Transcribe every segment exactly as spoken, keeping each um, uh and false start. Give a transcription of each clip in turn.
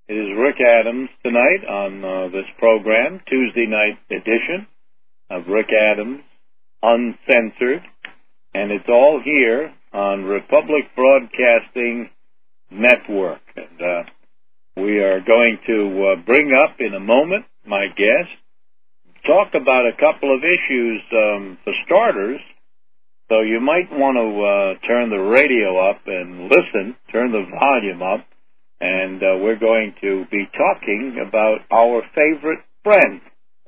It is Rick Adams tonight on uh, this program, Tuesday night edition of Rick Adams Uncensored, and it's all here on Republic Broadcasting Network. And uh, we are going to uh, bring up in a moment my guest, talk about a couple of issues um, for starters. So you might want to uh, turn the radio up and listen, turn the volume up, and uh, we're going to be talking about our favorite friend.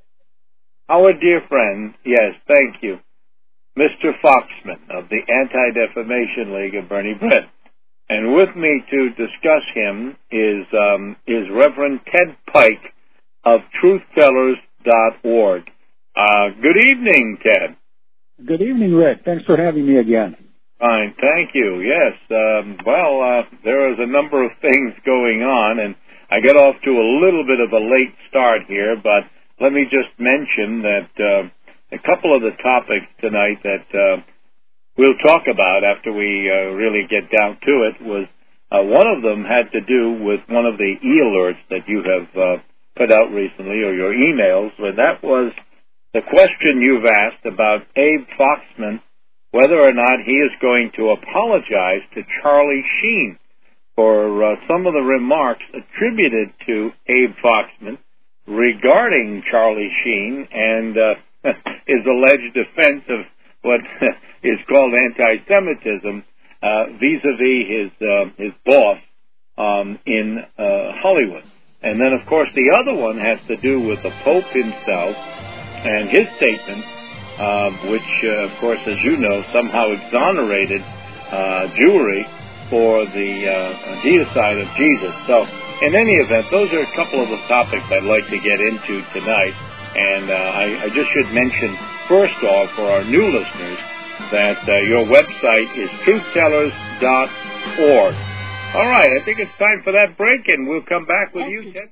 Our dear friend, yes, thank you, Mister Foxman of the Anti-Defamation League of Bernie Brent. And with me to discuss him is um, is Reverend Ted Pike of truth tellers dot org. Uh, good evening, Ted. Good evening, Rick. Thanks for having me again. Fine, thank you. Yes, um, well, uh, there is a number of things going on, and I got off to a little bit of a late start here, but let me just mention that uh, a couple of the topics tonight that uh, we'll talk about after we uh, really get down to it was uh, one of them had to do with one of the e-alerts that you have uh, put out recently, or your emails, and that was the question you've asked about Abe Foxman, whether or not he is going to apologize to Charlie Sheen for uh, some of the remarks attributed to Abe Foxman regarding Charlie Sheen and uh, his alleged offense of what is called anti-Semitism uh, vis-a-vis his uh, his boss um, in uh, Hollywood. And then, of course, the other one has to do with the Pope himself and his statement, uh, which, uh, of course, as you know, somehow exonerated uh, Jewry for the uh, deicide of Jesus. So, in any event, those are a couple of the topics I'd like to get into tonight. And uh, I, I just should mention, first off, for our new listeners, that uh, your website is truth tellers dot org. All right, I think it's time for that break, and we'll come back with you, Ted.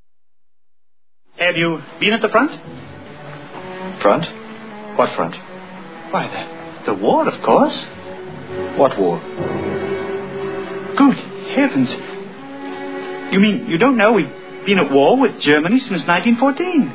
Have you been at the front? Front? What front? Why, the, the war, of course. What war? Good heavens. You mean you don't know we've been at war with Germany since nineteen fourteen?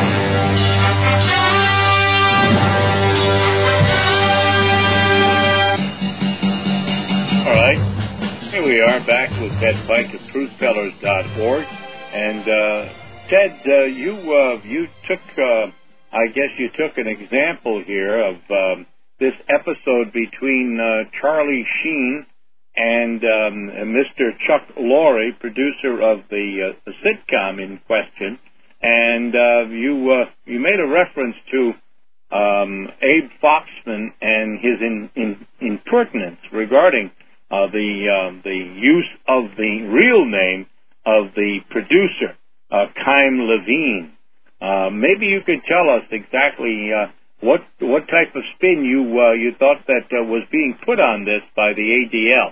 All right. Here we are back with Ted Pike of truth tellers dot org. And, uh, Ted, uh, you, uh, you took... Uh, I guess you took an example here of um, this episode between uh, Charlie Sheen and um, Mister Chuck Lorre, producer of the, uh, the sitcom in question, and uh, you uh, you made a reference to um, Abe Foxman and his in, in, impertinence regarding uh, the uh, the use of the real name of the producer, uh, Chaim Levine. Uh, maybe you could tell us exactly uh, what what type of spin you uh, you thought that uh, was being put on this by the A D L.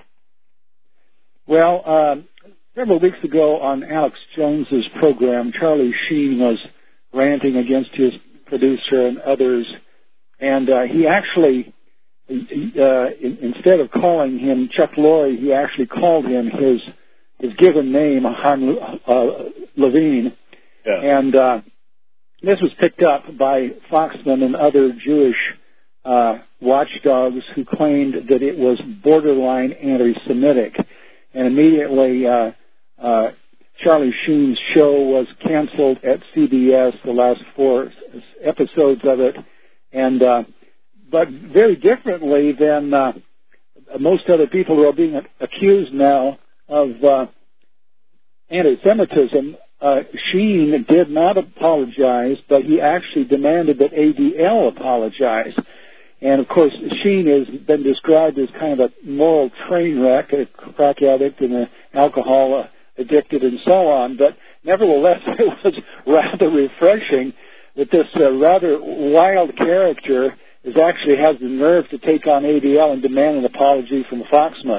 Well, uh, several weeks ago on Alex Jones's program, Charlie Sheen was ranting against his producer and others, and uh, he actually, uh, in, instead of calling him Chuck Lorre, he actually called him his his given name, Chaim uh, Levine, yeah. and. Uh, This was picked up by Foxman and other Jewish uh, watchdogs who claimed that it was borderline anti-Semitic. And immediately uh, uh, Charlie Sheen's show was canceled at C B S, the last four episodes of it. And uh, but very differently than uh, most other people who are being accused now of uh, anti-Semitism, Uh, Sheen did not apologize, but he actually demanded that A D L apologize. And, of course, Sheen has been described as kind of a moral train wreck, a crack addict and an alcohol addicted and so on. But nevertheless, it was rather refreshing that this uh, rather wild character is actually has the nerve to take on A D L and demand an apology from Foxman.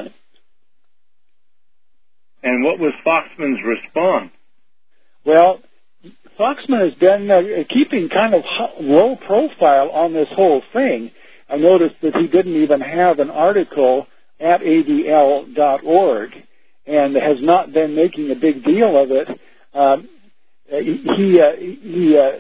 And what was Foxman's response? Well, Foxman has been uh, keeping kind of low profile on this whole thing. I noticed that he didn't even have an article at A D L dot org. and has not been making a big deal of it. Um, he uh, he uh,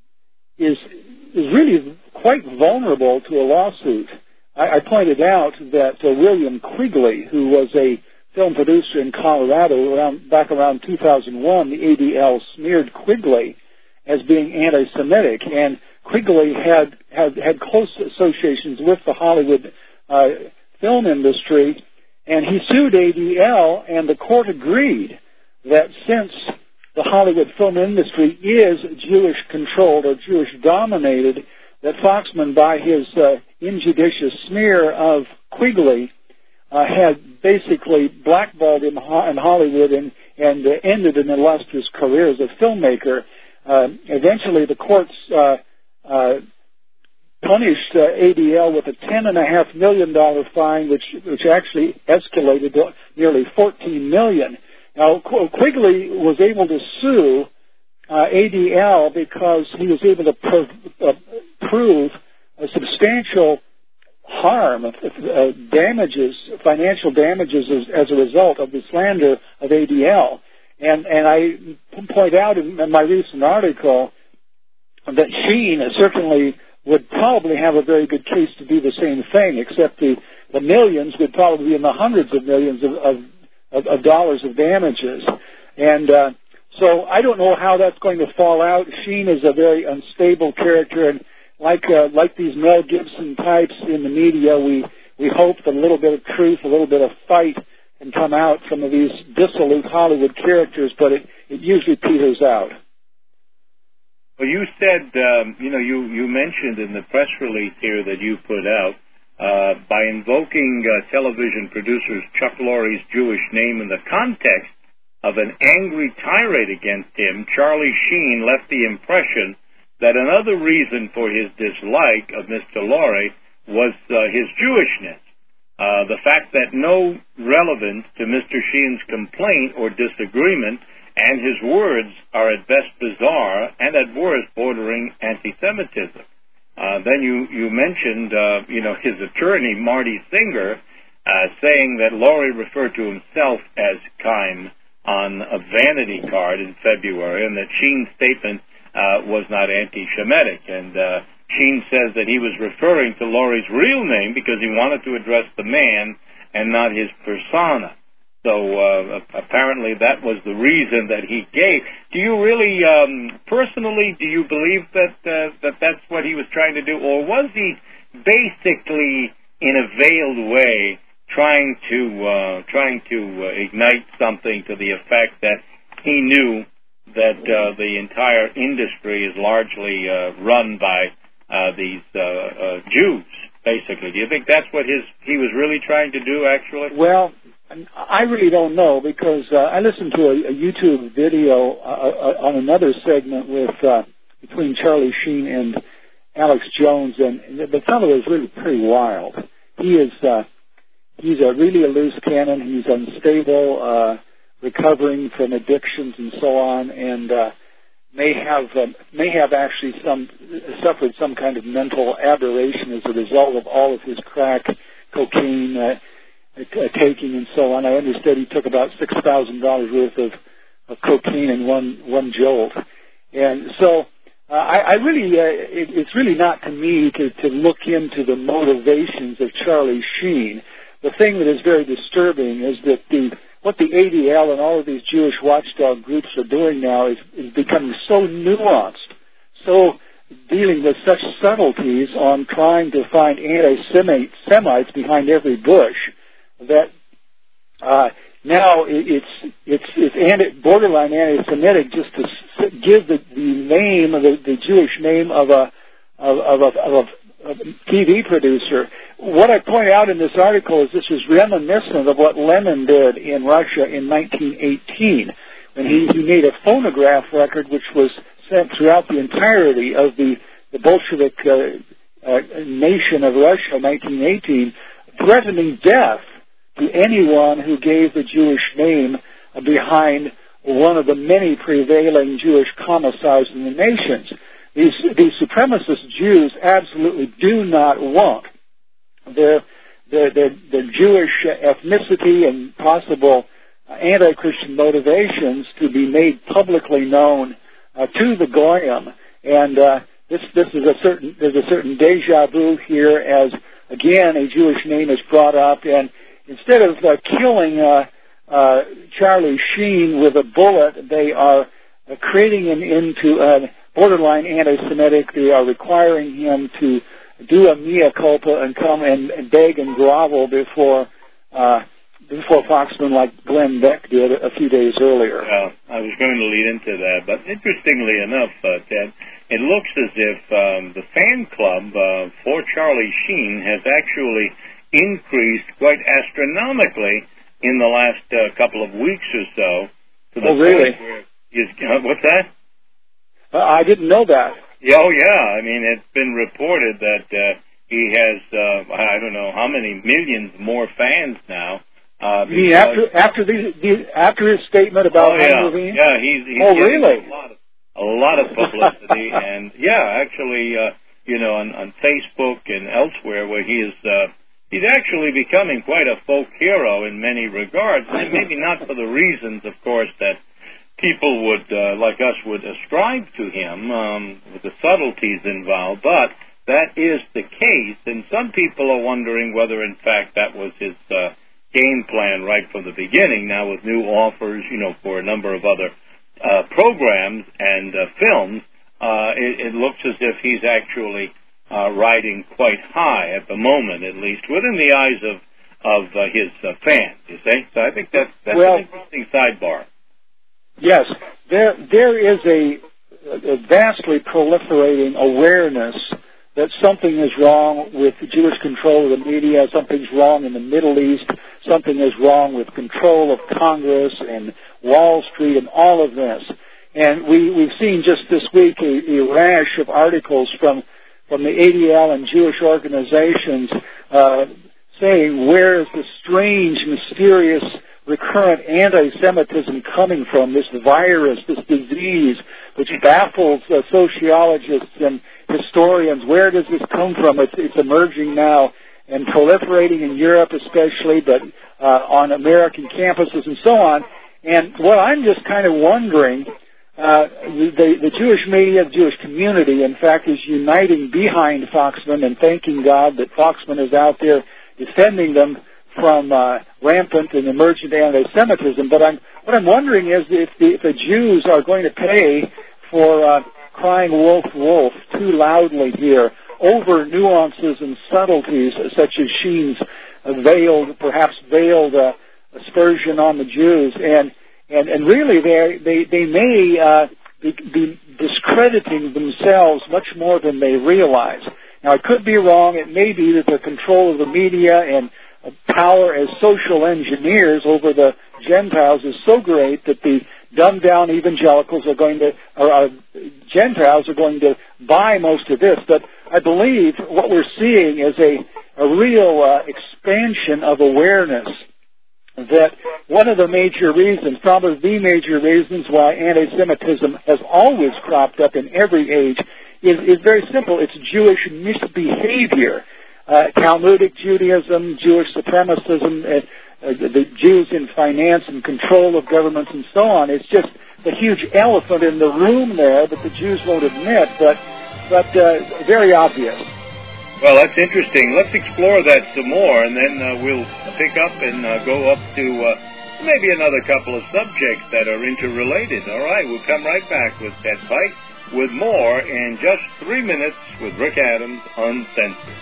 is is really quite vulnerable to a lawsuit. I, I pointed out that uh, William Quigley, who was a film producer in Colorado around back around two thousand one, the A D L smeared Quigley as being anti-Semitic, and Quigley had had, had close associations with the Hollywood uh, film industry, and he sued A D L, and the court agreed that since the Hollywood film industry is Jewish-controlled or Jewish-dominated, that Foxman, by his uh, injudicious smear of Quigley, uh, had basically blackballed him in Hollywood and, and uh, ended an illustrious career as a filmmaker. Uh, eventually, the courts uh, uh, punished uh, A D L with a ten and a half million dollar fine, which which actually escalated to nearly fourteen million. Now, Quigley was able to sue uh, A D L because he was able to pro- uh, prove a substantial harm, uh, damages, financial damages as, as a result of the slander of A D L. And, and I point out in my recent article that Sheen certainly would probably have a very good case to do the same thing, except the, the millions would probably be in the hundreds of millions of, of, of, of dollars of damages. And uh, so I don't know how that's going to fall out. Sheen is a very unstable character, and like uh, like these Mel Gibson types in the media, we, we hope that a little bit of truth, a little bit of fight can come out from these dissolute Hollywood characters, but it, it usually peters out. Well, you said, um, you know, you, you mentioned in the press release here that you put out, uh, by invoking uh, television producer Chuck Lorre's Jewish name in the context of an angry tirade against him, Charlie Sheen left the impression that another reason for his dislike of Mister Lorre was uh, his Jewishness. Uh, the fact that no relevance to Mister Sheen's complaint or disagreement, and his words are at best bizarre and at worst bordering anti-Semitism. Uh, then you, you mentioned, uh, you know, his attorney, Marty Singer, uh, saying that Lorre referred to himself as Chaim on a vanity card in February, and that Sheen's statement uh, was not anti-Semitic. And uh, Sheen says that he was referring to Lorre's real name because he wanted to address the man and not his persona. So uh, apparently that was the reason that he gave. Do you really, um, personally, do you believe that uh, that that's what he was trying to do, or was he basically, in a veiled way, trying to uh, trying to uh, ignite something to the effect that he knew that uh, the entire industry is largely uh, run by uh, these uh, uh, Jews, basically? Do you think that's what his he was really trying to do, actually? Well, I really don't know, because uh, I listened to a, a YouTube video uh, on another segment with uh, between Charlie Sheen and Alex Jones, and the fellow is really pretty wild. He is uh, he's a really a loose cannon. He's unstable, uh, recovering from addictions and so on, and uh, may have uh, may have actually some suffered some kind of mental aberration as a result of all of his crack, cocaine. Uh, Uh, taking and so on. I understood he took about six thousand dollars worth of, of cocaine in one one jolt, and so uh, I, I really uh, it, it's really not to me to, to look into the motivations of Charlie Sheen. The thing that is very disturbing is that the what the A D L and all of these Jewish watchdog groups are doing now is, is becoming so nuanced, so dealing with such subtleties on trying to find anti-Semites behind every bush, that uh, now it's it's it's anti, borderline anti-Semitic just to s- give the, the name of the, the Jewish name of a of, of, a, of a T V producer. What I point out in this article is this is reminiscent of what Lenin did in Russia in nineteen eighteen, when he, he made a phonograph record which was sent throughout the entirety of the the Bolshevik uh, uh, nation of Russia in nineteen eighteen, threatening death to anyone who gave the Jewish name behind one of the many prevailing Jewish commissars in the nations. These, these supremacist Jews absolutely do not want their, their, their, their Jewish ethnicity and possible anti-Christian motivations to be made publicly known uh, to the Goyim. And uh, this this is a certain there's a certain deja vu here, as again a Jewish name is brought up, and instead of uh, killing uh, uh, Charlie Sheen with a bullet, they are uh, creating him into a borderline anti-Semitic. They are requiring him to do a mea culpa and come and, and beg and grovel before uh, before Foxman, like Glenn Beck did a few days earlier. Well, I was going to lead into that, but interestingly enough, uh, Ted, it looks as if um, the fan club uh, for Charlie Sheen has actually increased quite astronomically in the last uh, couple of weeks or so. To the oh, really? Point where is, uh, what's that? Uh, I didn't know that. Yeah, oh, yeah. I mean, it's been reported that uh, he has, uh, I don't know how many millions more fans now. Uh, you mean after after the, the after his statement about oh, yeah. Levine? Yeah, he's, he's oh, getting really? a lot of a lot of publicity, and yeah, actually, uh, you know, on, on Facebook and elsewhere, where he is, uh, he's actually becoming quite a folk hero in many regards, and maybe not for the reasons, of course, that people would, uh, like us, would ascribe to him, um, with the subtleties involved, but that is the case, and some people are wondering whether, in fact, that was his uh, game plan right from the beginning. Now, with new offers, you know, for a number of other uh, programs and uh, films, uh, it, it looks as if he's actually uh, riding quite high at the moment, at least within the eyes of of uh, his uh, fans. You see, so I think that's that's well, an interesting sidebar. Yes, there there is a, a vastly proliferating awareness that something is wrong with Jewish control of the media, something's wrong in the Middle East, something is wrong with control of Congress and Wall Street and all of this. And we, we've seen just this week a, a rash of articles from, from the A D L and Jewish organizations uh, saying, where is the strange, mysterious, recurrent anti-Semitism coming from, this virus, this disease, which baffles uh, sociologists and historians. Where does this come from? It's, it's emerging now and proliferating in Europe especially, but uh, on American campuses and so on. And what I'm just kind of wondering, uh, the, the Jewish media, the Jewish community, in fact, is uniting behind Foxman and thanking God that Foxman is out there defending them from uh, rampant and emergent anti-Semitism. But I'm, what I'm wondering is if the, if the Jews are going to pay for uh, crying wolf, wolf too loudly here over nuances and subtleties such as Sheen's uh, veiled, perhaps veiled uh, aspersion on the Jews. And, and, and really they, they, they may uh, be, be discrediting themselves much more than they realize. Now, I could be wrong. It may be that the control of the media and power as social engineers over the Gentiles is so great that the dumbed-down evangelicals are going to, or uh, Gentiles are going to buy most of this. But I believe what we're seeing is a, a real uh, expansion of awareness that one of the major reasons, probably the major reasons why anti-Semitism has always cropped up in every age is, is very simple. It's Jewish misbehavior. Uh, Talmudic Judaism, Jewish supremacism, uh, uh, the Jews in finance and control of governments and so on. It's just the huge elephant in the room there that the Jews won't admit, but but uh, very obvious. Well, that's interesting. Let's explore that some more, and then uh, we'll pick up and uh, go up to uh, maybe another couple of subjects that are interrelated. All right, we'll come right back with Ted Pike with more in just three minutes with Rick Adams, Uncensored.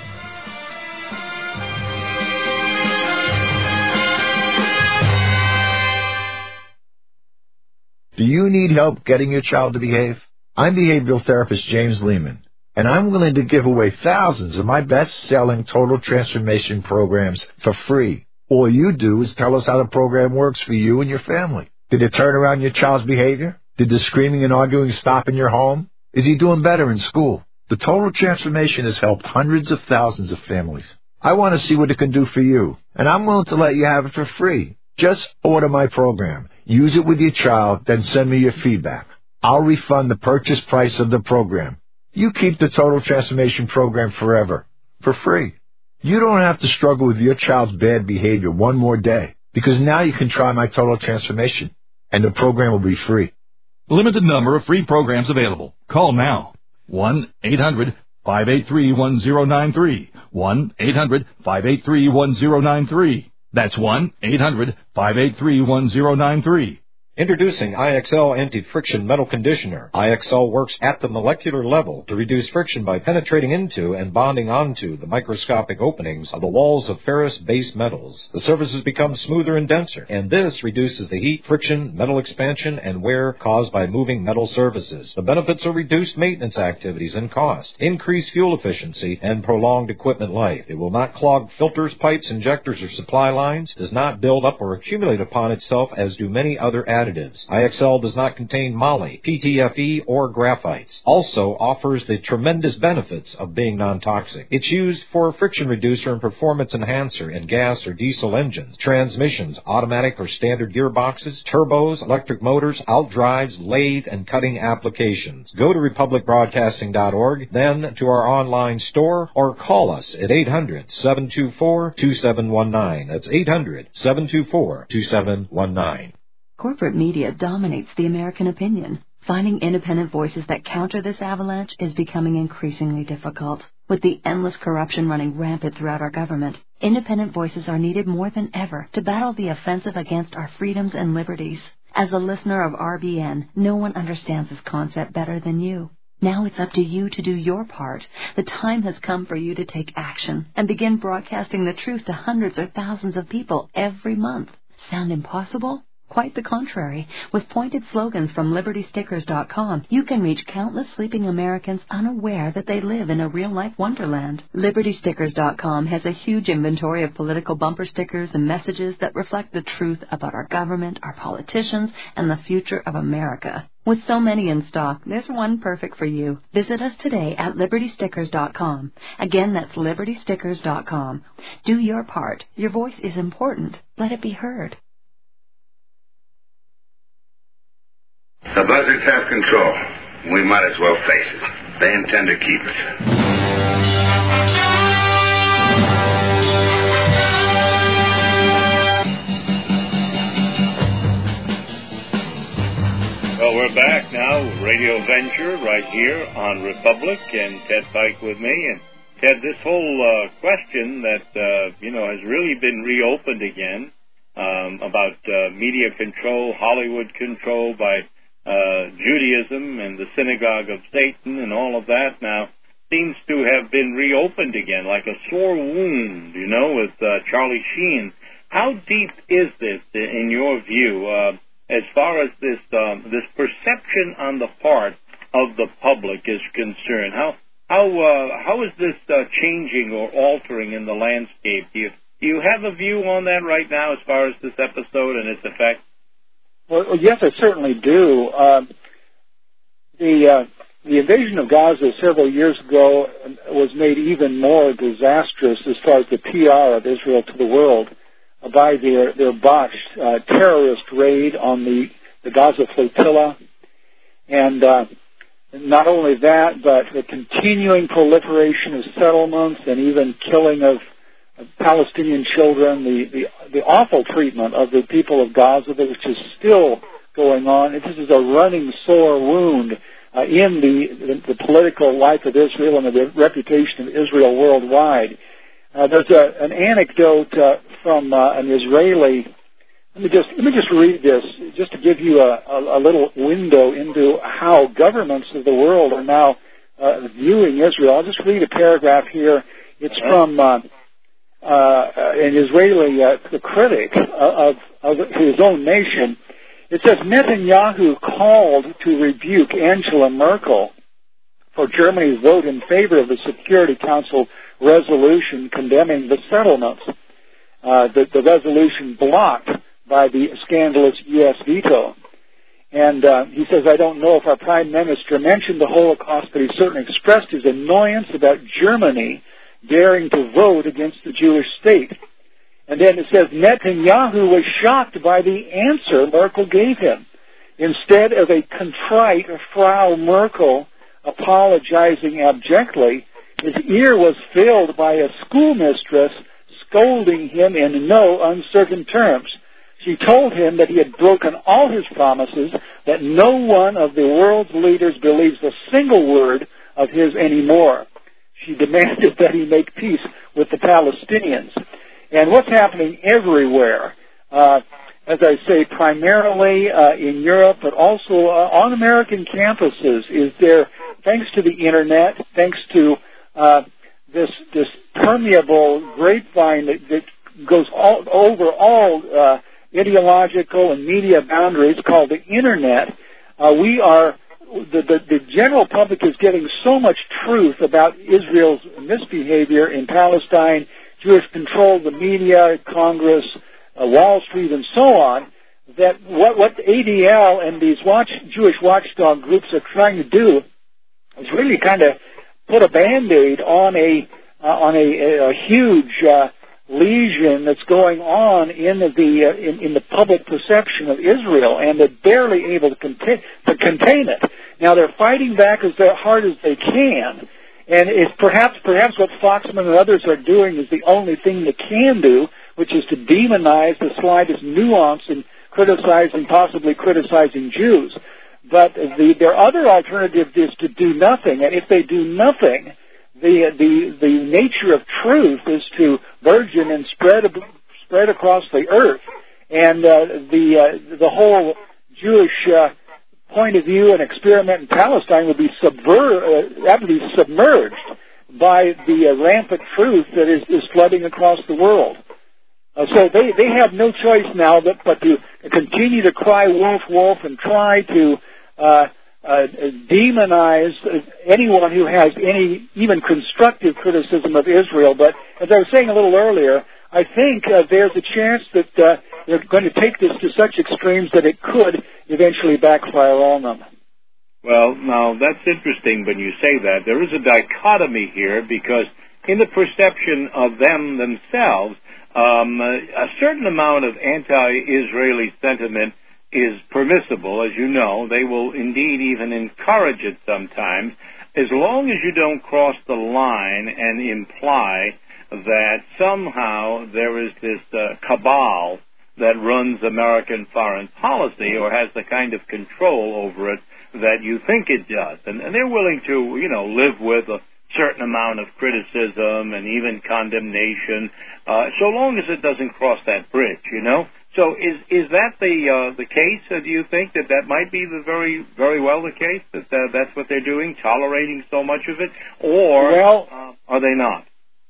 Do you need help getting your child to behave? I'm behavioral therapist James Lehman, and I'm willing to give away thousands of my best-selling total transformation programs for free. All you do is tell us how the program works for you and your family. Did it turn around your child's behavior? Did the screaming and arguing stop in your home? Is he doing better in school? The total transformation has helped hundreds of thousands of families. I want to see what it can do for you, and I'm willing to let you have it for free. Just order my program, use it with your child, then send me your feedback. I'll refund the purchase price of the program. You keep the Total Transformation Program forever, for free. You don't have to struggle with your child's bad behavior one more day, because now you can try my Total Transformation, and the program will be free. Limited number of free programs available. Call now. one eight hundred five eight three one zero nine three. one eight hundred five eight three one zero nine three. That's one eight hundred five eight three one zero nine three. Introducing I X L Anti-Friction Metal Conditioner. I X L works at the molecular level to reduce friction by penetrating into and bonding onto the microscopic openings of the walls of ferrous-based metals. The surfaces become smoother and denser, and this reduces the heat, friction, metal expansion, and wear caused by moving metal surfaces. The benefits are reduced maintenance activities and cost, increased fuel efficiency, and prolonged equipment life. It will not clog filters, pipes, injectors, or supply lines, does not build up or accumulate upon itself as do many other additives. I X L does not contain moly, P T F E, or graphites. Also offers the tremendous benefits of being non-toxic. It's used for friction reducer and performance enhancer in gas or diesel engines, transmissions, automatic or standard gearboxes, turbos, electric motors, outdrives, lathe, and cutting applications. Go to republic broadcasting dot org, then to our online store, or call us at eight hundred seven two four two seven one nine. That's eight hundred seven two four two seven one nine. Corporate media dominates the American opinion. Finding independent voices that counter this avalanche is becoming increasingly difficult. With the endless corruption running rampant throughout our government, independent voices are needed more than ever to battle the offensive against our freedoms and liberties. As a listener of R B N, no one understands this concept better than you. Now it's up to you to do your part. The time has come for you to take action and begin broadcasting the truth to hundreds or thousands of people every month. Sound impossible? Quite the contrary. With pointed slogans from liberty stickers dot com, you can reach countless sleeping Americans unaware that they live in a real-life wonderland. liberty stickers dot com has a huge inventory of political bumper stickers and messages that reflect the truth about our government, our politicians, and the future of America. With so many in stock, there's one perfect for you. Visit us today at liberty stickers dot com. Again, that's liberty stickers dot com. Do your part. Your voice is important. Let it be heard. The Buzzards have control. We might as well face it. They intend to keep it. Well, we're back now, Radio Venture, right here on Republic, and Ted Pike with me. And Ted, this whole uh, question that, uh, you know, has really been reopened again um, about uh, media control, Hollywood control by Uh, Judaism and the synagogue of Satan and all of that now seems to have been reopened again, like a sore wound, you know, with uh, Charlie Sheen. How deep is this, in your view, uh, as far as this um, this perception on the part of the public is concerned? How how uh, how is this uh, changing or altering in the landscape? Do you do you have a view on that right now, as far as this episode and its effect? Well, yes, I certainly do. Uh, the uh, the invasion of Gaza several years ago was made even more disastrous as far as the P R of Israel to the world by their their botched uh, terrorist raid on the, the Gaza flotilla, and uh, not only that, but the continuing proliferation of settlements and even killing of Palestinian children, the, the the awful treatment of the people of Gaza, which is still going on. This is a running sore wound uh, in the, the the political life of Israel and the reputation of Israel worldwide. Uh, there's a, an anecdote uh, from uh, an Israeli. Let me just let me just read this, just to give you a, a, a little window into how governments of the world are now uh, viewing Israel. I'll just read a paragraph here. It's from Uh, Uh, an Israeli uh, critic of, of his own nation. It says, Netanyahu called to rebuke Angela Merkel for Germany's vote in favor of the Security Council resolution condemning the settlements. Uh, the, the resolution blocked by the scandalous U S veto. And uh, he says, I don't know if our Prime Minister mentioned the Holocaust, but he certainly expressed his annoyance about Germany daring to vote against the Jewish state. And then it says, Netanyahu was shocked by the answer Merkel gave him. Instead of a contrite Frau Merkel apologizing abjectly, his ear was filled by a schoolmistress scolding him in no uncertain terms. She told him that he had broken all his promises, that no one of the world's leaders believes a single word of his anymore. She demanded that he make peace with the Palestinians. And what's happening everywhere, uh, as I say, primarily uh, in Europe, but also uh, on American campuses, is there, thanks to the Internet, thanks to uh, this this permeable grapevine that, that goes all, over all uh, ideological and media boundaries called the Internet, uh, we are, the, the, the general public is getting so much truth about Israel's misbehavior in Palestine, Jewish control of the media, Congress, uh, Wall Street, and so on, that what, what A D L and these watch, Jewish watchdog groups are trying to do is really kind of put a Band-Aid on a, uh, on a, a, a huge uh, lesion that's going on in the uh, in, in the public perception of Israel, and they're barely able to contain, to contain it. Now they're fighting back as hard as they can, and it's perhaps perhaps what Foxman and others are doing is the only thing they can do, which is to demonize the slightest nuance in criticizing, possibly criticizing Jews. But the, their other alternative is to do nothing, and if they do nothing, the the the nature of truth is to burgeon and spread spread across the earth, and uh, the uh, the whole Jewish uh, point of view and experiment in Palestine would be subver- uh, that would be submerged by the uh, rampant truth that is, is flooding across the world. Uh, so they, they have no choice now but, but to continue to cry wolf, wolf, and try to uh, uh, demonize anyone who has any even constructive criticism of Israel. But as I was saying a little earlier, I think uh, there's a chance that uh, they're going to take this to such extremes that it could eventually backfire on them. Well, now, that's interesting when you say that. There is a dichotomy here because in the perception of them themselves, um, a certain amount of anti-Israeli sentiment is permissible, as you know. They will indeed even encourage it sometimes, as long as you don't cross the line and imply that somehow there is this uh, cabal that runs American foreign policy or has the kind of control over it that you think it does. And, and they're willing to, you know, live with a certain amount of criticism and even condemnation, uh, so long as it doesn't cross that bridge, you know. So is is that the uh, the case? Uh, do you think that that might be the very very well the case, that uh, that's what they're doing, tolerating so much of it, or well, uh, are they not?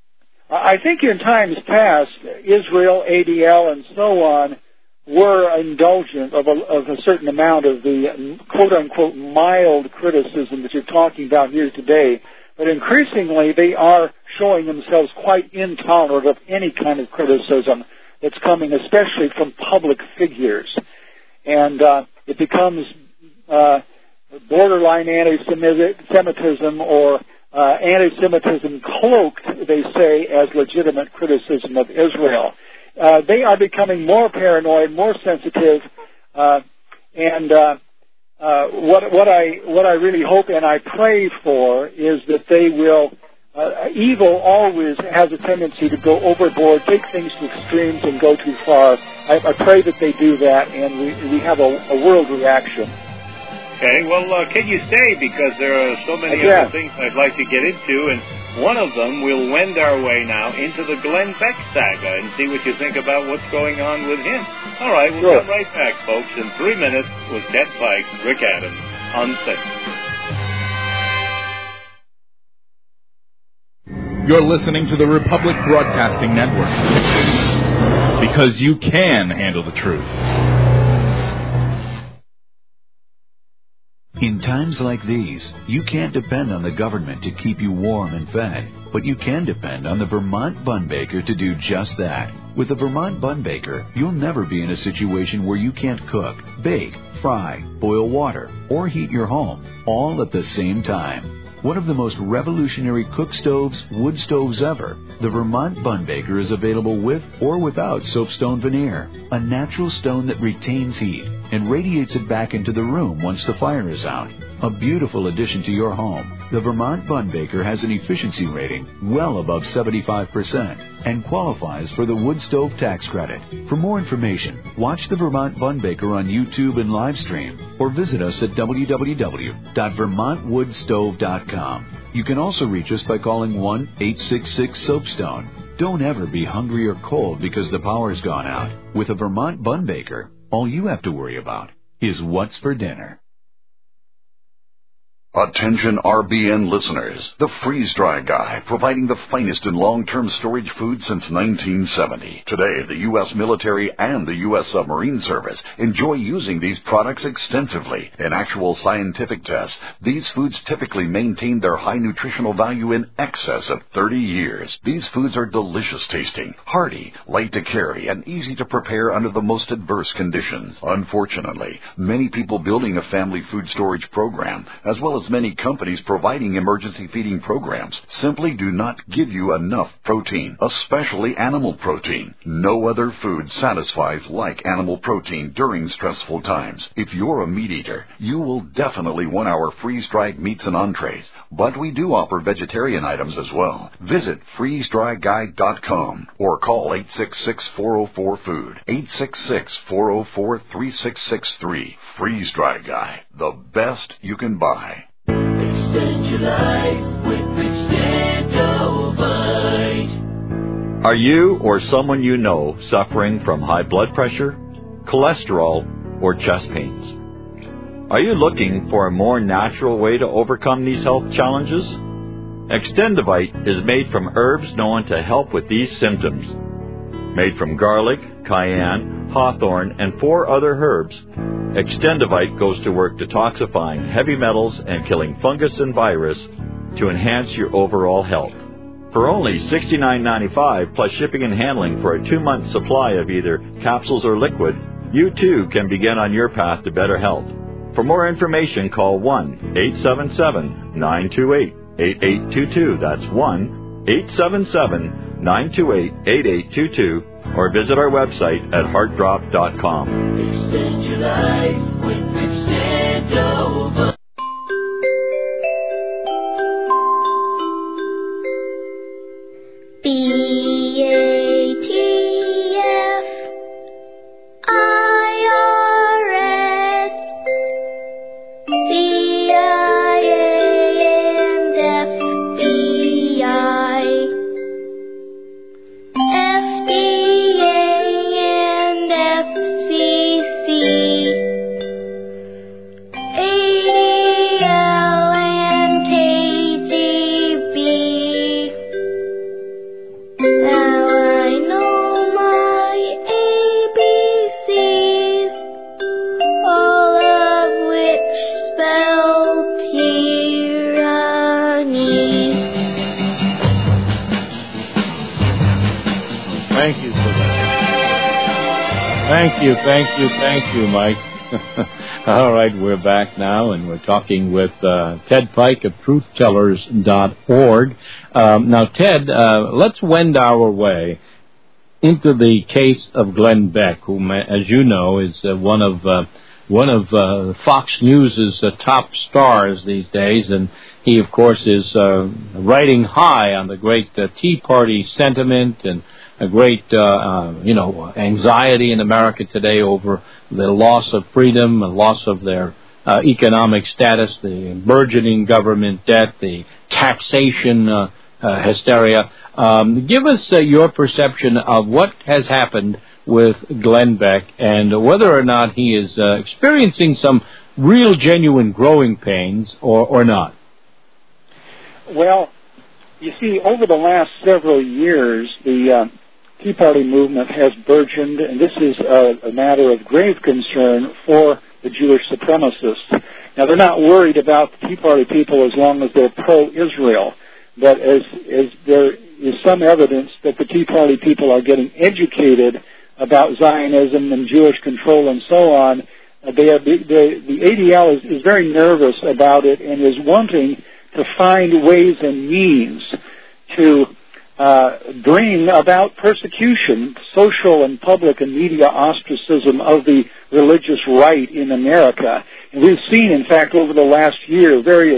I think in times past, Israel, A D L, and so on were indulgent of a, of a certain amount of the quote-unquote mild criticism that you're talking about here today. But increasingly, they are showing themselves quite intolerant of any kind of criticism that's coming, especially from public figures. And uh, it becomes uh, borderline anti-Semitism or uh, anti-Semitism cloaked, they say, as legitimate criticism of Israel. Uh, they are becoming more paranoid, more sensitive, uh, and uh, uh, what, what I what I really hope and I pray for is that they will. Uh, evil always has a tendency to go overboard, take things to extremes, and go too far. I, I pray that they do that, and we we have a, a world reaction. Okay, well, uh, can you stay? Because there are so many Again. other things I'd like to get into, and one of them, we'll wend our way now into the Glenn Beck saga and see what you think about what's going on with him. All right, we'll sure. come right back, folks, in three minutes with Ted Pike, Rick Adams, Uncensored. You're listening to the Republic Broadcasting Network, because you can handle the truth. In times like these, you can't depend on the government to keep you warm and fed, but you can depend on the Vermont Bun Baker to do just that. With the Vermont Bun Baker, you'll never be in a situation where you can't cook, bake, fry, boil water, or heat your home, all at the same time. One of the most revolutionary cook stoves, wood stoves ever, the Vermont Bun Baker is available with or without soapstone veneer, a natural stone that retains heat and radiates it back into the room once the fire is out. A beautiful addition to your home. The Vermont Bun Baker has an efficiency rating well above seventy-five percent and qualifies for the wood stove tax credit. For more information, watch the Vermont Bun Baker on YouTube and live stream, or visit us at w w w dot vermont wood stove dot com. You can also reach us by calling one eight six six soapstone. Don't ever be hungry or cold because the power's gone out. With a Vermont Bun Baker, all you have to worry about is what's for dinner. Attention R B N listeners, the Freeze Dry Guy, providing the finest in long-term storage food since nineteen seventy. Today, the U S military and the U S submarine service enjoy using these products extensively. In actual scientific tests, these foods typically maintain their high nutritional value in excess of thirty years. These foods are delicious tasting, hearty, light to carry, and easy to prepare under the most adverse conditions. Unfortunately, many people building a family food storage program, as well as many companies providing emergency feeding programs, simply do not give you enough protein, especially animal protein. No other food satisfies like animal protein during stressful times. If you're a meat eater, you will definitely want our freeze-dried meats and entrees, but we do offer vegetarian items as well. Visit freeze dry guy dot com or call eight six six, four oh four, food, eight six six, four oh four, three six six three. Freeze Dry Guy, the best you can buy. Extend your life with Extendovite. Are you or someone you know suffering from high blood pressure, cholesterol, or chest pains? Are you looking for a more natural way to overcome these health challenges? Extendovite is made from herbs known to help with these symptoms. Made from garlic, cayenne, hawthorn, and four other herbs, Extendovite goes to work detoxifying heavy metals and killing fungus and virus to enhance your overall health. For only sixty-nine ninety-five plus shipping and handling for a two-month supply of either capsules or liquid, you too can begin on your path to better health. For more information, call one eight seven seven, nine two eight, eight eight two two. That's one eight seven seven, nine two eight, eight eight two two, or visit our website at heart drop dot com. Extend your life with Extendovite. B A T F I R S C I A and F B I F D A and F C C A D L and K G B. Now I know my A B Cs, all of which spell tyranny. Thank you for that. Thank you, thank you, thank you, Mike. All right, we're back now, and we're talking with uh, Ted Pike of truth tellers dot org. Um, now, Ted, uh, let's wend our way into the case of Glenn Beck, who, as you know, is uh, one of uh, one of uh, Fox News' uh, top stars these days, and he, of course, is uh, riding high on the great uh, Tea Party sentiment and a great, uh, uh, you know, anxiety in America today over the loss of freedom, the loss of their uh, economic status, the burgeoning government debt, the taxation uh, uh, hysteria. Um, give us uh, your perception of what has happened with Glenn Beck and whether or not he is uh, experiencing some real, genuine growing pains or, or not. Well, you see, over the last several years, the uh, Tea Party movement has burgeoned, and this is a, a matter of grave concern for the Jewish supremacists. Now, they're not worried about the Tea Party people as long as they're pro-Israel, but as, as there is some evidence that the Tea Party people are getting educated about Zionism and Jewish control and so on, uh, they are, they, the A D L is, is very nervous about it and is wanting to find ways and means to uh, bring about persecution, social and public and media ostracism of the religious right in America. And we've seen, in fact, over the last year, various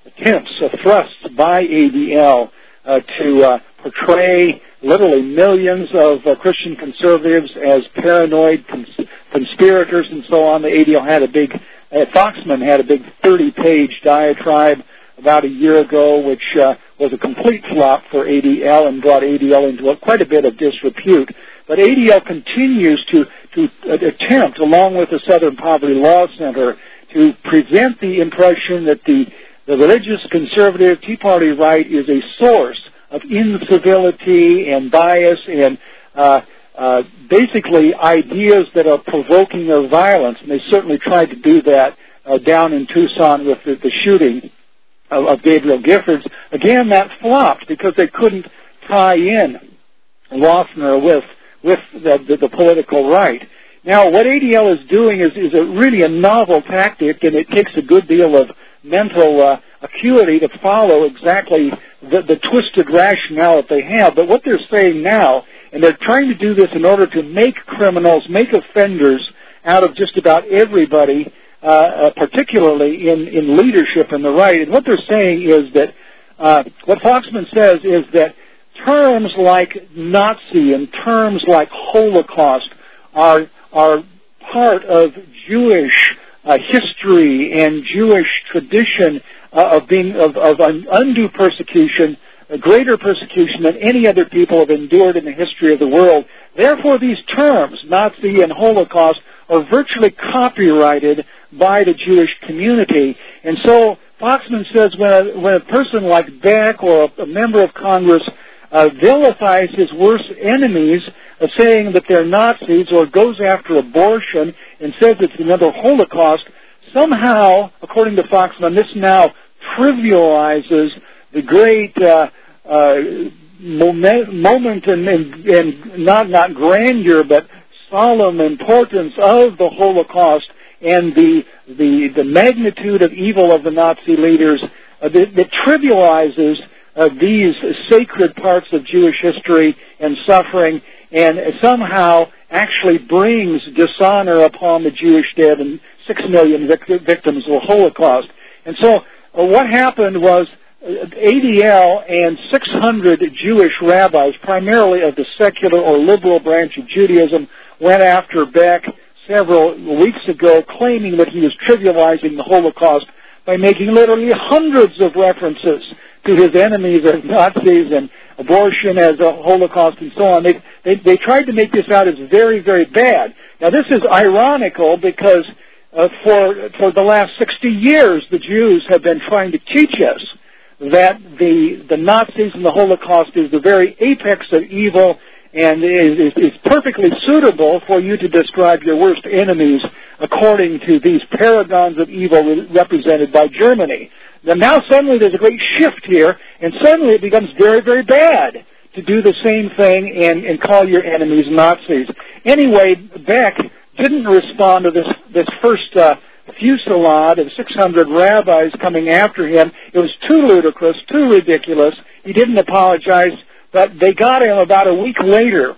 attempts, uh, thrusts by A D L uh, to uh, portray literally millions of uh, Christian conservatives as paranoid cons- conspirators and so on. The A D L had a big, uh, Foxman had a big thirty-page diatribe about a year ago, which uh, was a complete flop for A D L and brought A D L into a, quite a bit of disrepute. But A D L continues to, to uh, attempt, along with the Southern Poverty Law Center, to present the impression that the, the religious conservative Tea Party right is a source of incivility and bias and uh, uh, basically ideas that are provoking of violence. And they certainly tried to do that uh, down in Tucson with the, the shooting of, of Gabriel Giffords. Again, that flopped because they couldn't tie in Loeffner with with the, the, the political right. Now, what A D L is doing is, is a really a novel tactic, and it takes a good deal of mental uh, acuity to follow exactly the, the twisted rationale that they have. But what they're saying now, and they're trying to do this in order to make criminals, make offenders out of just about everybody, uh, uh, particularly in, in leadership in the right. And what they're saying is that, uh, what Foxman says is that terms like Nazi and terms like Holocaust are are part of Jewish uh, history and Jewish tradition uh, of being of, of undue persecution, a greater persecution than any other people have endured in the history of the world. Therefore, these terms, Nazi and Holocaust, are virtually copyrighted by the Jewish community. And so Foxman says when a, when a person like Beck or a, a member of Congress uh, vilifies his worst enemies, uh, saying that they're Nazis, or goes after abortion and says it's another Holocaust, somehow, according to Foxman, this now trivializes the great uh, uh, moment, moment and, and, and not not grandeur, but solemn importance of the Holocaust and the the, the magnitude of evil of the Nazi leaders uh, that, that trivializes uh, these sacred parts of Jewish history and suffering, and somehow actually brings dishonor upon the Jewish dead and six million vic- victims of the Holocaust. And so uh, what happened was uh, A D L and six hundred Jewish rabbis, primarily of the secular or liberal branch of Judaism, went after Beck several weeks ago, claiming that he was trivializing the Holocaust by making literally hundreds of references to his enemies as Nazis and abortion as a Holocaust and so on. They, they, they tried to make this out as very, very bad. Now, this is ironical because uh, for, for the last sixty years, the Jews have been trying to teach us that the, the Nazis and the Holocaust is the very apex of evil and is, is, is perfectly suitable for you to describe your worst enemies according to these paragons of evil re- represented by Germany. Now, now suddenly there's a great shift here, and suddenly it becomes very, very bad to do the same thing and, and call your enemies Nazis. Anyway, Beck didn't respond to this, this first uh, fusillade of six hundred rabbis coming after him. It was too ludicrous, too ridiculous. He didn't apologize. But they got him about a week later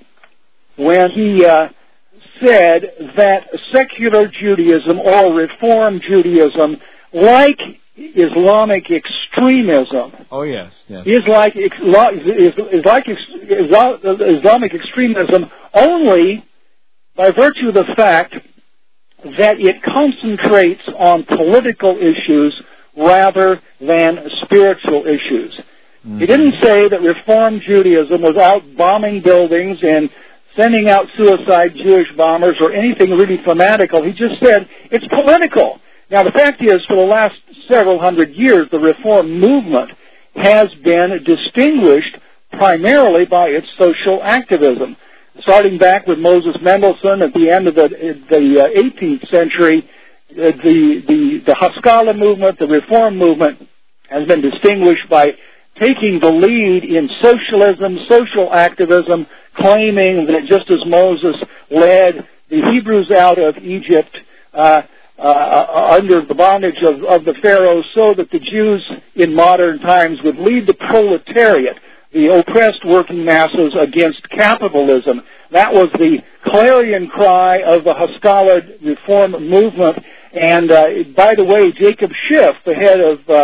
when he uh, said that secular Judaism or Reform Judaism, like Islamic extremism, oh yes, yes. is like is, is like Islamic extremism only by virtue of the fact that it concentrates on political issues rather than spiritual issues. He didn't say that Reform Judaism was out bombing buildings and sending out suicide Jewish bombers or anything really fanatical. He just said it's political. Now, the fact is, for the last several hundred years, the Reform movement has been distinguished primarily by its social activism. Starting back with Moses Mendelssohn at the end of the, the uh, eighteenth century, uh, the, the, the Haskalah movement, the Reform movement, has been distinguished by taking the lead in socialism, social activism, claiming that just as Moses led the Hebrews out of Egypt uh, uh, under the bondage of, of the Pharaoh, so that the Jews in modern times would lead the proletariat, the oppressed working masses, against capitalism. That was the clarion cry of the Haskalah Reform movement. And uh, by the way, Jacob Schiff, the head of uh,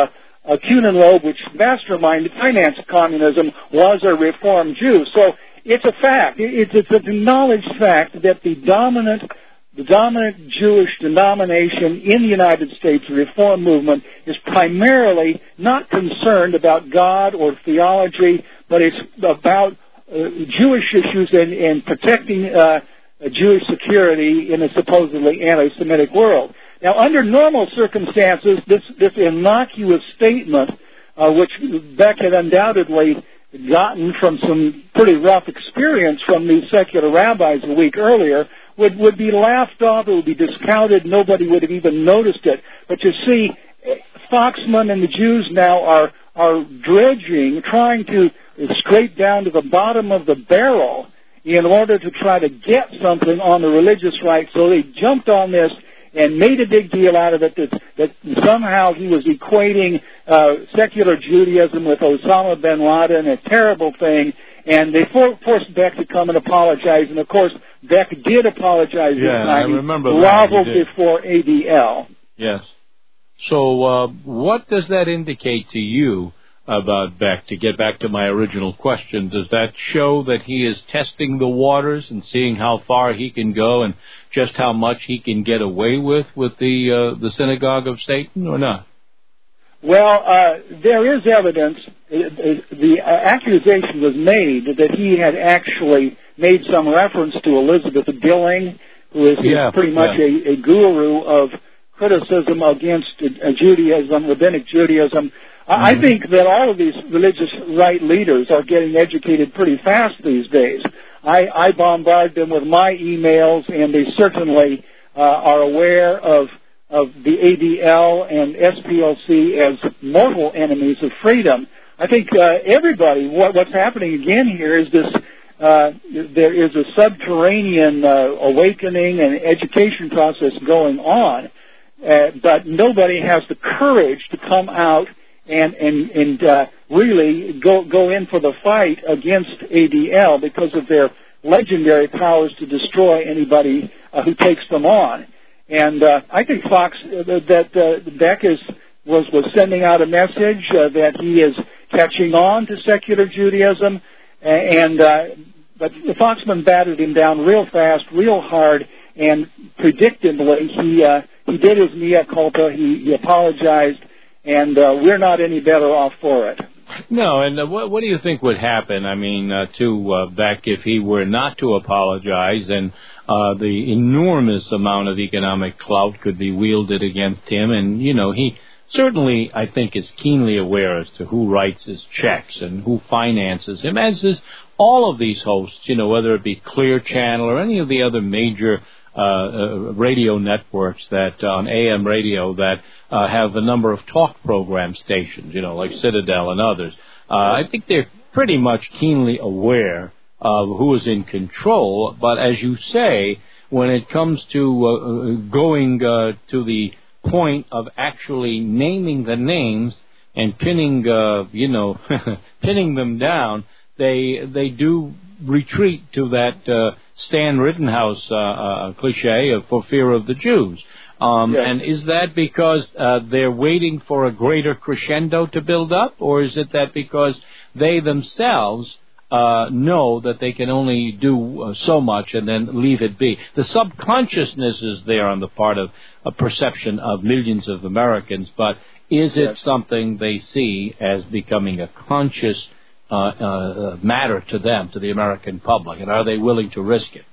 uh, Kuhn-Loeb, which masterminded financed communism, was a Reform Jew. So it's a fact. It's, it's an acknowledged fact that the dominant, the dominant Jewish denomination in the United States, the Reform movement, is primarily not concerned about God or theology, but it's about uh, Jewish issues and, and protecting uh, Jewish security in a supposedly anti-Semitic world. Now, under normal circumstances, this, this innocuous statement, uh, which Beck had undoubtedly gotten from some pretty rough experience from these secular rabbis a week earlier, would, would be laughed off, it would be discounted, nobody would have even noticed it. But you see, Foxman and the Jews now are, are dredging, trying to scrape down to the bottom of the barrel in order to try to get something on the religious right. So they jumped on this and made a big deal out of it that, that somehow he was equating uh, secular Judaism with Osama bin Laden, a terrible thing. And they for, forced Beck to come and apologize. And, of course, Beck did apologize yeah, this time. I remember he that. groveled before A D L. Yes. So uh, what does that indicate to you about Beck? To get back to my original question, does that show that he is testing the waters and seeing how far he can go and just how much he can get away with with the uh, the synagogue of Satan, or not? Well, uh, there is evidence. The accusation was made that he had actually made some reference to Elizabeth Billing, who is yeah, pretty much yeah. a, a guru of criticism against uh, Judaism, rabbinic Judaism. Mm-hmm. I think that all of these religious right leaders are getting educated pretty fast these days. I, I bombard them with my emails, and they certainly uh, are aware of of the A D L and S P L C as mortal enemies of freedom. I think uh, everybody, what, what's happening again here is this, uh, there is a subterranean uh, awakening and education process going on, uh, but nobody has the courage to come out and, and, and uh, really go, go in for the fight against A D L because of their legendary powers to destroy anybody uh, who takes them on. And uh, I think Fox, uh, that uh, Beck is, was, was sending out a message uh, that he is catching on to secular Judaism, and uh, but Foxman batted him down real fast, real hard, and predictably he uh, he did his mea culpa. He, he apologized, and uh, we're not any better off for it. No, and uh, what, what do you think would happen? I mean, uh, to uh, Beck if he were not to apologize, and uh, the enormous amount of economic clout could be wielded against him, and you know he. Certainly, I think, is keenly aware as to who writes his checks and who finances him, as is all of these hosts, you know, whether it be Clear Channel or any of the other major uh, uh, radio networks that uh, on A M radio that uh, have a number of talk program stations, you know, like Citadel and others. Uh, I think they're pretty much keenly aware of who is in control, but as you say, when it comes to uh, going uh, to the point of actually naming the names and pinning, uh, you know, pinning them down, they they do retreat to that uh, Stan Rittenhouse uh, uh, cliche of "for fear of the Jews." Um, yes. And is that because uh, they're waiting for a greater crescendo to build up, or is it that because they themselves Uh, know that they can only do uh, so much and then leave it be? The subconsciousness is there on the part of a perception of millions of Americans, but is it yes. something they see as becoming a conscious uh, uh, matter to them, to the American public, and are they willing to risk it?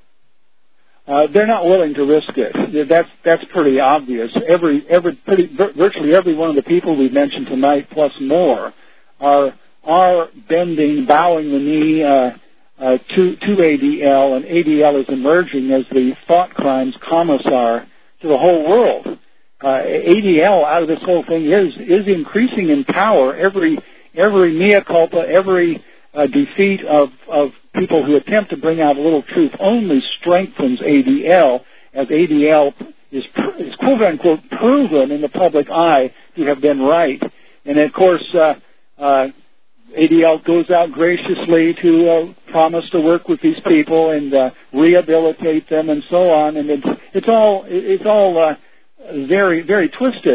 Uh, they're not willing to risk it. That's that's pretty obvious. Every every pretty virtually every one of the people we've mentioned tonight, plus more, are. are bending, bowing the knee uh, uh, to, to A D L, and A D L is emerging as the thought crimes commissar to the whole world. Uh, A D L out of this whole thing is is increasing in power. Every every mea culpa, every uh, defeat of, of people who attempt to bring out a little truth only strengthens A D L, as A D L is, is quote unquote proven in the public eye to have been right. And of course, uh, uh, A D L goes out graciously to uh, promise to work with these people and uh, rehabilitate them and so on, and it's it's all it's all uh, very very twisted.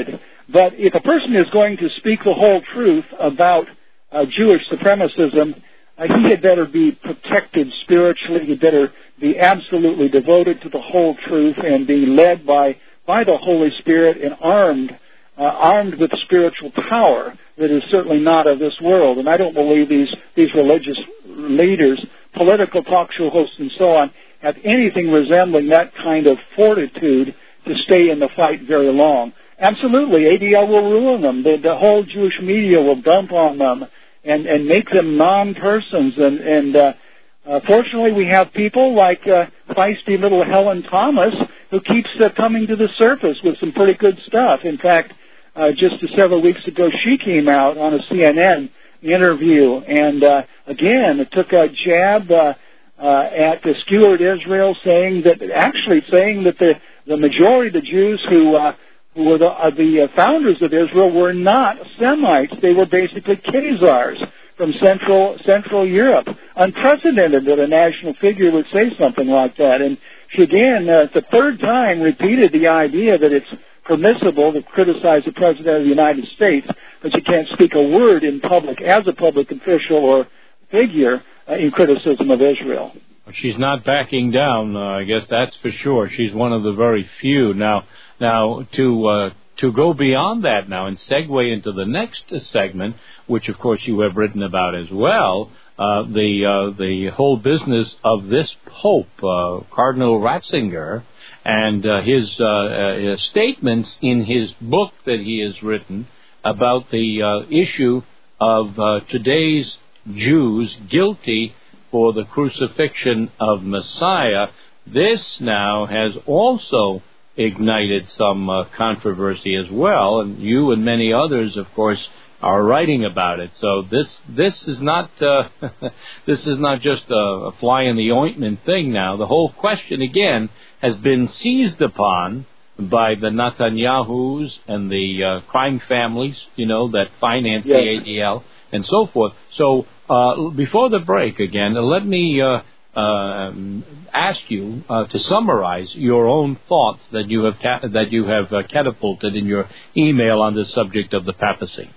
But if a person is going to speak the whole truth about uh, Jewish supremacism, uh, he had better be protected spiritually. He better be absolutely devoted to the whole truth and be led by by the Holy Spirit and armed, uh, armed with spiritual power that is certainly not of this world. And I don't believe these these religious leaders, political talk show hosts, and so on, have anything resembling that kind of fortitude to stay in the fight very long. Absolutely, A D L will ruin them. The, the whole Jewish media will dump on them and, and make them non-persons. And, and uh, uh, fortunately, we have people like uh, feisty little Helen Thomas who keeps uh, coming to the surface with some pretty good stuff. In fact, uh, just several weeks ago, she came out on a C N N interview, and uh, again, it took a jab uh, uh, at the skewered Israel, saying that actually saying that the the majority of the Jews who uh, who were the, uh, the uh, founders of Israel were not Semites; they were basically Khazars from Central Central Europe. Unprecedented that a national figure would say something like that. And she again, uh, the third time, repeated the idea that it's permissible to criticize the President of the United States, but you can't speak a word in public as a public official or figure uh, in criticism of Israel. She's not backing down, uh, I guess that's for sure. She's one of the very few. Now, now to uh, to go beyond that now and segue into the next segment, which of course you have written about as well, uh, the uh, the whole business of this Pope, uh, Cardinal Ratzinger, and uh, his uh, uh, statements in his book that he has written about the uh, issue of uh, today's Jews guilty for the crucifixion of Messiah. This now has also ignited some uh, controversy as well, and you and many others, of course, are writing about it. So this this is not uh, this is not just a, a fly in the ointment thing now. The whole question again has been seized upon by the Netanyahus and the uh, crime families, you know, that finance yes. the A D L and so forth. So uh, before the break, again, let me uh, uh, ask you uh, to summarize your own thoughts that you have ca- that you have uh, catapulted in your email on the subject of the papacy.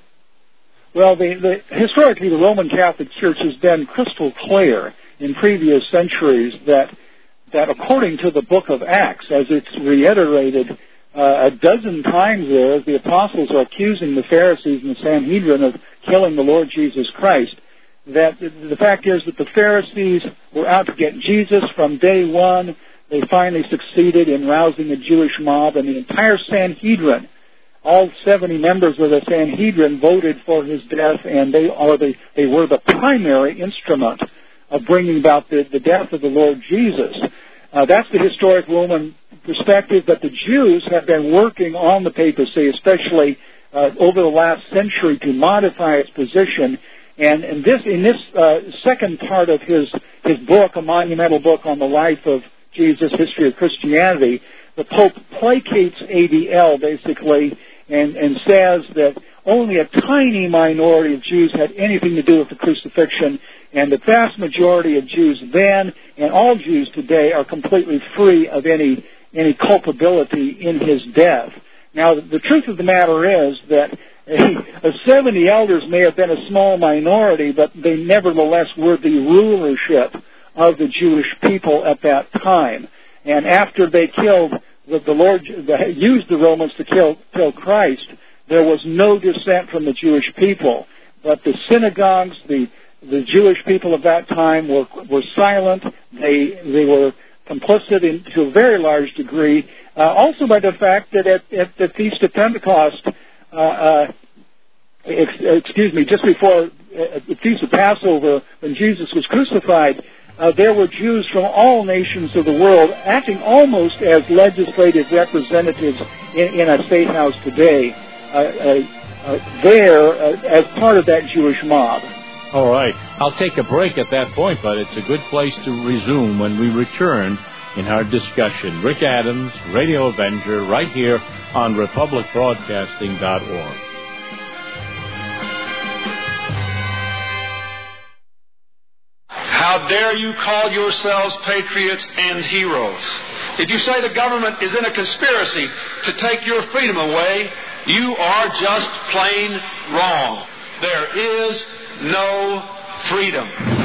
Well, the, the, historically, the Roman Catholic Church has been crystal clear in previous centuries that that according to the book of Acts, as it's reiterated uh, a dozen times there, as the apostles are accusing the Pharisees and the Sanhedrin of killing the Lord Jesus Christ, that the, the fact is that the Pharisees were out to get Jesus from day one. They finally succeeded in rousing a Jewish mob, and the entire Sanhedrin, all seventy members of the Sanhedrin, voted for his death, and they are the, they were the primary instrument of bringing about the, the death of the Lord Jesus. Uh, that's the historic Roman perspective, but the Jews have been working on the papacy, especially uh, over the last century, to modify its position. And, and this, in this uh, second part of his his book, a monumental book on the life of Jesus, History of Christianity, the Pope placates A D L basically, and, and says that only a tiny minority of Jews had anything to do with the crucifixion, and the vast majority of Jews then and all Jews today are completely free of any any culpability in his death. Now, the truth of the matter is that a seventy elders may have been a small minority, but they nevertheless were the rulership of the Jewish people at that time. And after they killed the, the Lord, the, used the Romans to kill kill Christ, there was no dissent from the Jewish people. But the synagogues, the the Jewish people of that time were were silent. They they were complicit in, to a very large degree, uh, also by the fact that at, at the Feast of Pentecost, uh, uh, ex, excuse me, just before uh, the Feast of Passover, when Jesus was crucified, uh, there were Jews from all nations of the world acting almost as legislative representatives in, in a state house today, uh, uh, uh, there uh, as part of that Jewish mob. All right. I'll take a break at that point, but it's a good place to resume when we return in our discussion. Rick Adams, Radio Avenger, right here on Republic Broadcasting dot org. How dare you call yourselves patriots and heroes? If you say the government is in a conspiracy to take your freedom away, You are just plain wrong. There is no freedom.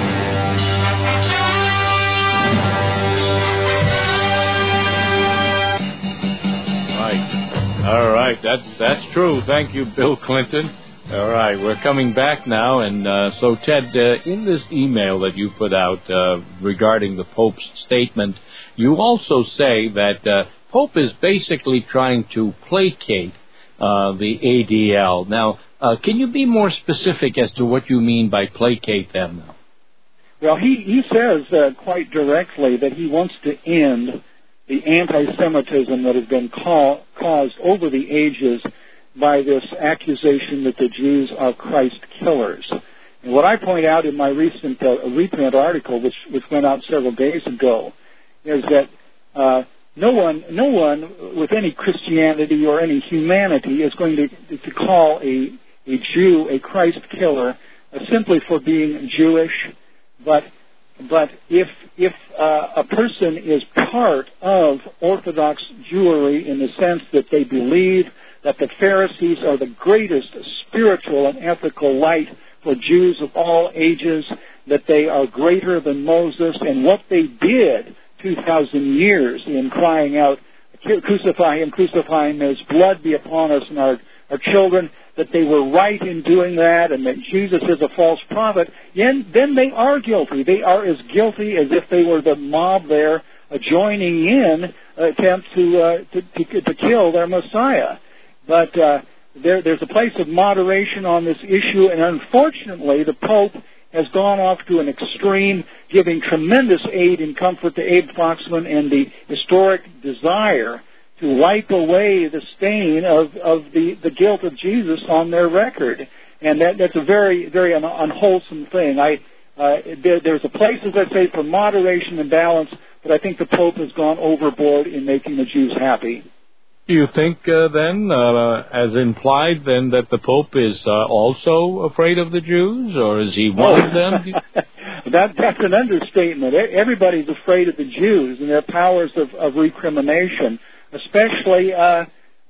Right. All right. That's that's true. Thank you, Bill Clinton. All right. We're coming back now. And uh, so, Ted, uh, in this email that you put out uh, regarding the Pope's statement, you also say that uh, Pope is basically trying to placate uh, the A D L. Now, uh, can you be more specific as to what you mean by placate them now? Well, he, he says uh, quite directly that he wants to end the anti-Semitism that has been ca- caused over the ages by this accusation that the Jews are Christ killers. And what I point out in my recent uh, reprint article, which, which went out several days ago, is that uh, no one, no one with any Christianity or any humanity is going to, to call a, a Jew a Christ killer uh, simply for being Jewish. But but if if uh, a person is part of Orthodox Jewry in the sense that they believe that the Pharisees are the greatest spiritual and ethical light for Jews of all ages, that they are greater than Moses, and what they did two thousand years in crying out, crucify him, crucify him, his blood be upon us and our, our children, that they were right in doing that, and that Jesus is a false prophet, then, then they are guilty. They are as guilty as if they were the mob there uh, joining in uh, attempt to, uh, to, to to kill their Messiah. But uh, there, there's a place of moderation on this issue, and unfortunately, the Pope has gone off to an extreme, giving tremendous aid and comfort to Abe Foxman and the historic desire to wipe away the stain of, of the, the guilt of Jesus on their record. And that, that's a very, very un- unwholesome thing. I, uh, there, there's a place, as I say, for moderation and balance, but I think the Pope has gone overboard in making the Jews happy. Do you think, uh, then, uh, as implied, then, that the Pope is uh, also afraid of the Jews, or is he one of them? that, that's an understatement. Everybody's afraid of the Jews and their powers of, of recrimination, especially uh,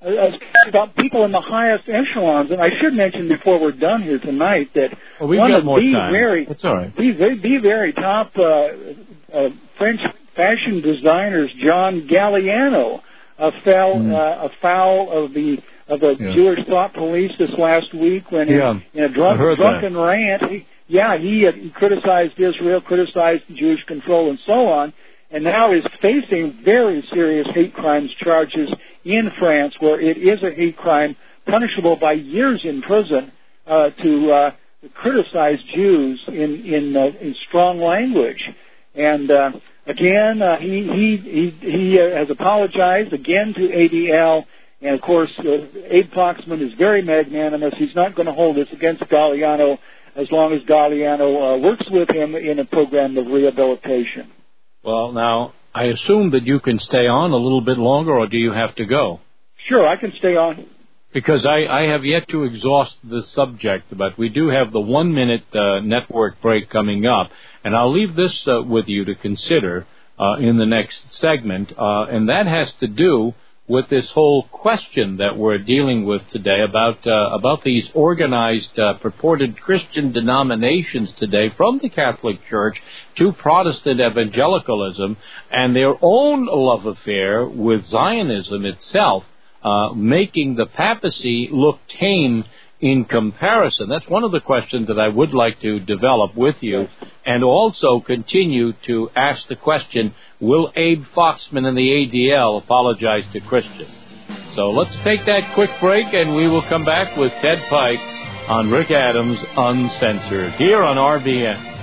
about people in the highest echelons. And I should mention before we're done here tonight that well, we've one got of more the time. very, That's all right. the, the very top uh, uh, French fashion designers, John Galliano, Uh, fell mm. uh, afoul of the of the yeah. Jewish thought police this last week when yeah. in, in a drunk, drunken that. rant, he, yeah, he, uh, he criticized Israel, criticized Jewish control, and so on, and now is facing very serious hate crimes charges in France, where it is a hate crime punishable by years in prison uh, to uh, criticize Jews in in, uh, in strong language, and. Uh, Again, uh, he he he, he uh, has apologized again to A D L, and of course, uh, Abe Foxman is very magnanimous. He's not going to hold this against Galliano as long as Galliano uh, works with him in a program of rehabilitation. Well, now, I assume that you can stay on a little bit longer, or do you have to go? Sure, I can stay on. Because I, I have yet to exhaust the subject, but we do have the one-minute uh, network break coming up. And I'll leave this uh, with you to consider uh, in the next segment, uh, and that has to do with this whole question that we're dealing with today about uh, about these organized uh, purported Christian denominations today, from the Catholic Church to Protestant evangelicalism, and their own love affair with Zionism itself, uh, making the papacy look tame in comparison. That's one of the questions that I would like to develop with you, and also continue to ask the question, will Abe Foxman and the A D L apologize to Christians? So let's take that quick break, and we will come back with Ted Pike on Rick Adams Uncensored, here on R B N.